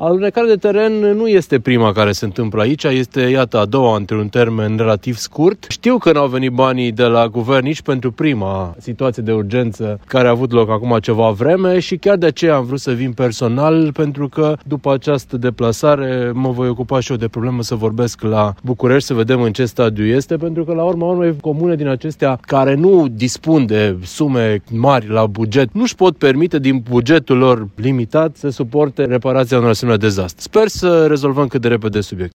Alunecarea de teren nu este prima care se întâmplă aici, este, iată, a doua într-un termen relativ scurt. Știu că n-au venit banii de la guvern nici pentru prima situație de urgență care a avut loc acum ceva vreme și chiar de aceea am vrut să vin personal, pentru că după această deplasare mă voi ocupa și eu de problemă să vorbesc la București, să vedem în ce stadiu este, pentru că la urma urmei comune din acestea care nu dispun de sume mari la buget nu-și pot permite din bugetul lor limitat să suporte reparația unor asemenea dezastre. Sper să rezolvăm cât de repede subiect.